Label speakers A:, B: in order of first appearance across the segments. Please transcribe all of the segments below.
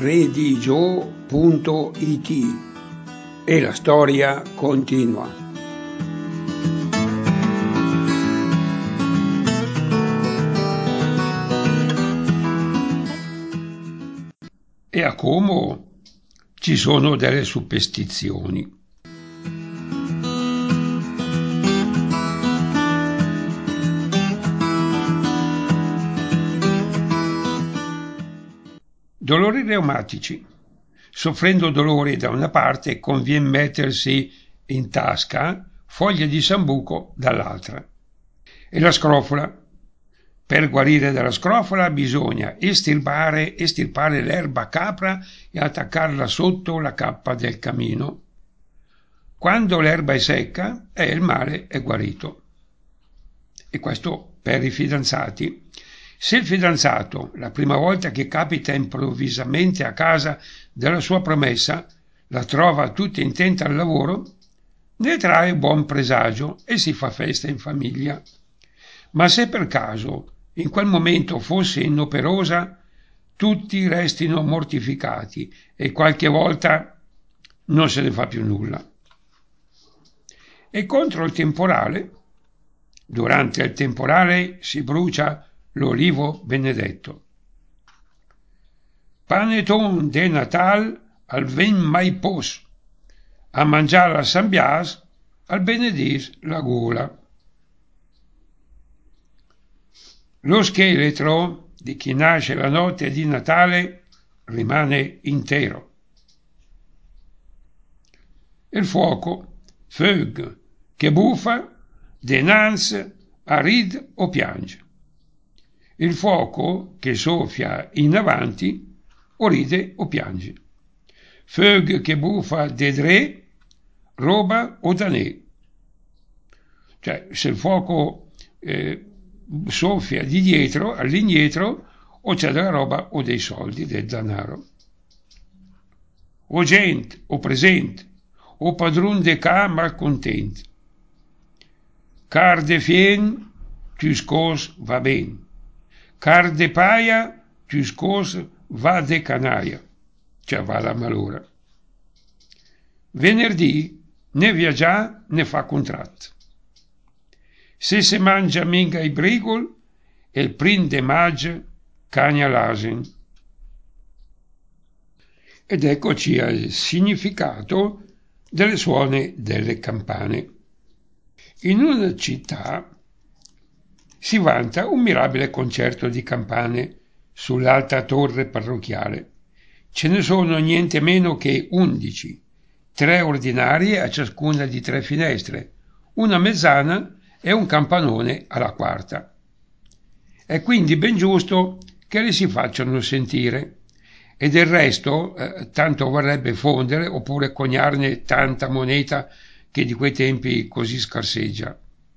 A: redigio.it e la storia continua. E a Como ci sono delle superstizioni. Dolori reumatici. Soffrendo dolori da una parte conviene mettersi in tasca foglie di sambuco dall'altra. E la scrofola. Per guarire dalla scrofola bisogna estirpare l'erba capra e attaccarla sotto la cappa del camino. Quando l'erba è secca, il male è guarito. E questo per i fidanzati. Se il fidanzato, la prima volta che capita improvvisamente a casa della sua promessa, la trova tutta intenta al lavoro, ne trae buon presagio e si fa festa in famiglia. Ma se per caso in quel momento fosse inoperosa, tutti restino mortificati e qualche volta non se ne fa più nulla. E contro il temporale, durante il temporale si brucia l'olivo benedetto. Paneton de Natal al ven mai pos, a mangiare a San Bias al benedis la gola. Lo scheletro di chi nasce la notte di Natale rimane intero. Il fuoco, feu, che buffa, denanze, aride o piange. Il fuoco che soffia in avanti o ride o piange. Feu che buffa dedré, roba o danè. Cioè, se il fuoco soffia di dietro, all'indietro, o c'è della roba o dei soldi, del denaro. O gente, o presente, o padrun de ca malcontent. Car de fien, tu scos va ben. Car de paia, tu scos va de canaia, cioè va la malora. Venerdì né viaggià né fa contratto. Se mangia minga i brigol, e il prin de maggio cagna l'asen. Ed eccoci al significato delle suone delle campane. In una città si vanta un mirabile concerto di campane sull'alta torre parrocchiale. Ce ne sono niente meno che 11, 3 ordinarie a ciascuna di 3 finestre, una mezzana e un campanone alla quarta. È quindi ben giusto che le si facciano sentire, e del resto tanto vorrebbe fondere oppure coniarne tanta moneta che di quei tempi così scarseggia.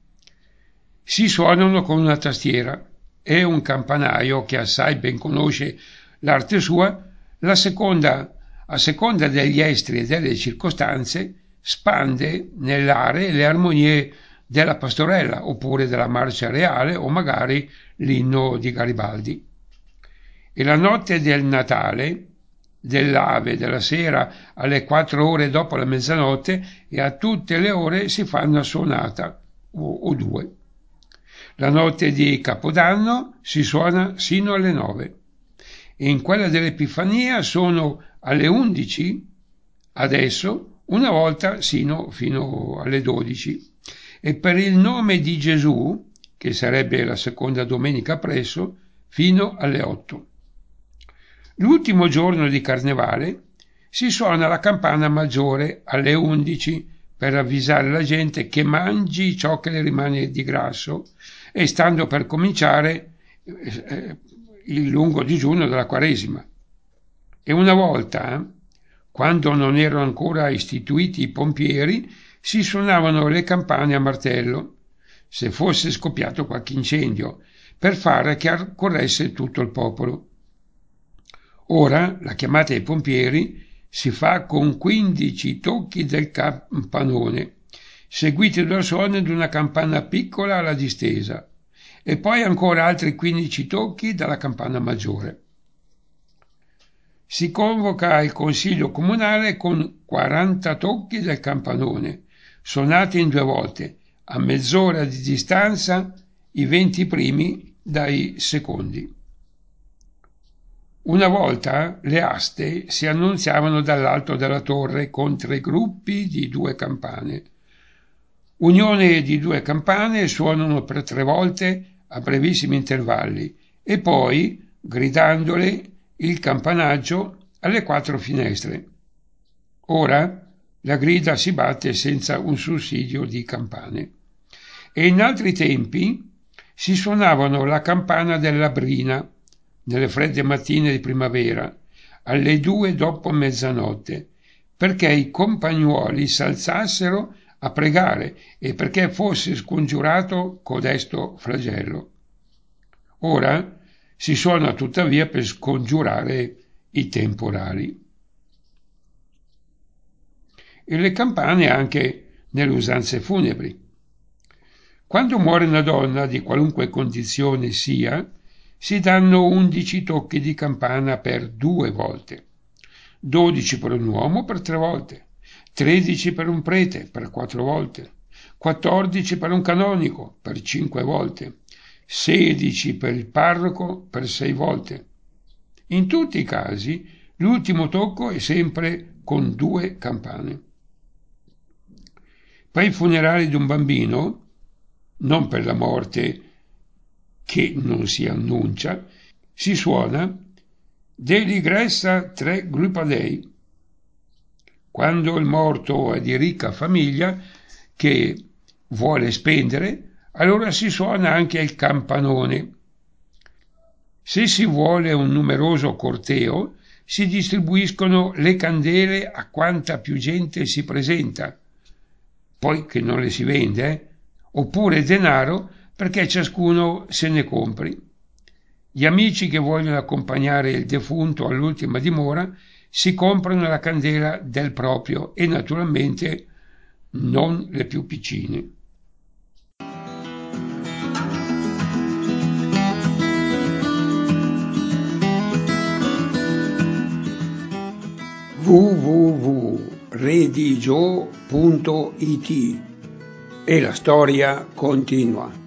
A: Si suonano con una tastiera e un campanaio che assai ben conosce l'arte sua, a seconda degli estri e delle circostanze, spande nell'aria le armonie della pastorella oppure della marcia reale o magari l'inno di Garibaldi. E la notte del Natale, dell'Ave, della sera alle 4 ore dopo la mezzanotte e a tutte le ore si fa una suonata o 2. La notte di Capodanno si suona sino alle 9 e in quella dell'Epifania sono alle 11, adesso, una volta fino alle 12. E per il nome di Gesù, che sarebbe la seconda domenica appresso, fino alle 8. L'ultimo giorno di Carnevale si suona la campana maggiore alle 11 per avvisare la gente che mangi ciò che le rimane di grasso e stando per cominciare il lungo digiuno della Quaresima. E una volta, quando non erano ancora istituiti i pompieri, si suonavano le campane a martello, se fosse scoppiato qualche incendio, per fare che accorresse tutto il popolo. Ora la chiamata ai pompieri si fa con 15 tocchi del campanone, seguiti dal suono di una campana piccola alla distesa, e poi ancora altri 15 tocchi dalla campana maggiore. si convoca il consiglio comunale con 40 tocchi del campanone, suonati in 2 volte, a mezz'ora di distanza, i 20 primi dai secondi. Una volta le aste si annunziavano dall'alto della torre con 3 gruppi di 2 campane. Unione di 2 campane suonano per 3 volte a brevissimi intervalli e poi, gridandole, il campanaggio alle 4 finestre. Ora la grida si batte senza un sussidio di campane. E in altri tempi si suonavano la campana della brina, nelle fredde mattine di primavera, alle 2 dopo mezzanotte, perché i compagnuoli s'alzassero a pregare e perché fosse scongiurato codesto flagello. Ora si suona tuttavia per scongiurare i temporali. E le campane anche nelle usanze funebri. Quando muore una donna, di qualunque condizione sia, si danno 11 tocchi di campana per 2 volte, 12 per un uomo per 3 volte, 13 per un prete per 4 volte, 14 per un canonico per 5 volte, 16 per il parroco per 6 volte. In tutti i casi l'ultimo tocco è sempre con 2 campane. Per i funerali di un bambino, non per la morte che non si annuncia, si suona Dei Gressa 3 Gruppa Dei. Quando il morto è di ricca famiglia che vuole spendere, allora si suona anche il campanone. Se si vuole un numeroso corteo, si distribuiscono le candele a quanta più gente si presenta, poi che non le si vende, oppure denaro perché ciascuno se ne compri. Gli amici che vogliono accompagnare il defunto all'ultima dimora si comprano la candela del proprio e naturalmente non le più piccine. www.redigio.it e la storia continua.